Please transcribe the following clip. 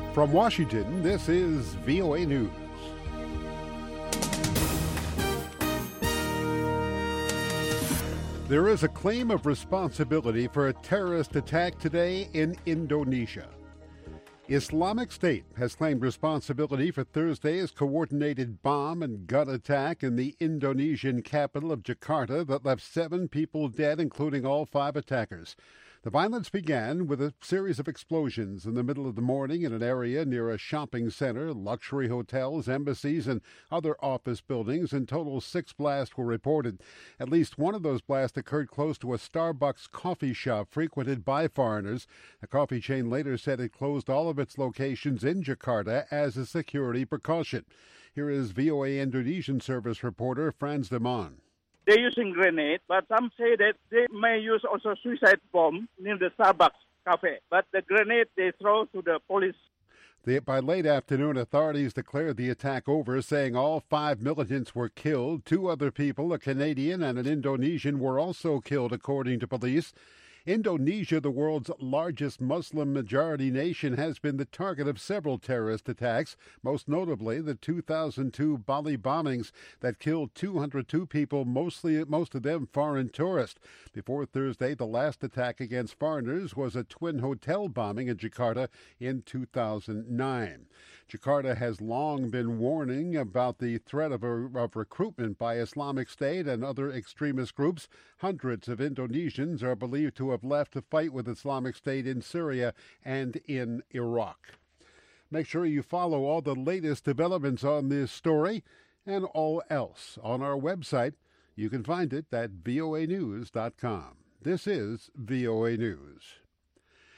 From Washington, this is VOA News. There is a claim of responsibility for a terrorist attack today in Indonesia. Islamic State has claimed responsibility for Thursday's coordinated bomb and gun attack in the Indonesian capital of Jakarta that left 7 people dead, including all 5 attackers. The violence began with a series of explosions in the middle of the morning in an area near a shopping center, luxury hotels, embassies, and other office buildings. In total, 6 blasts were reported. At least one of those blasts occurred close to a Starbucks coffee shop frequented by foreigners. The coffee chain later said it closed all of its locations in Jakarta as a security precaution. Here is VOA Indonesian service reporter Franz de Man. They're using grenade, but some say that they may use also suicide bomb near the Starbucks cafe. But the grenade they throw to the police. By late afternoon, authorities declared the attack over, saying all 5 militants were killed. 2 other people, a Canadian and an Indonesian, were also killed, according to police. Indonesia, the world's largest Muslim-majority nation, has been the target of several terrorist attacks, most notably the 2002 Bali bombings that killed 202 people, most of them foreign tourists. Before Thursday, the last attack against foreigners was a twin hotel bombing in Jakarta in 2009. Jakarta has long been warning about the threat of recruitment by Islamic State and other extremist groups. Hundreds of Indonesians are believed to have left to fight with Islamic State in Syria and in Iraq. Make sure you follow all the latest developments on this story and all else on our website. You can find it at voanews.com. This is VOA News.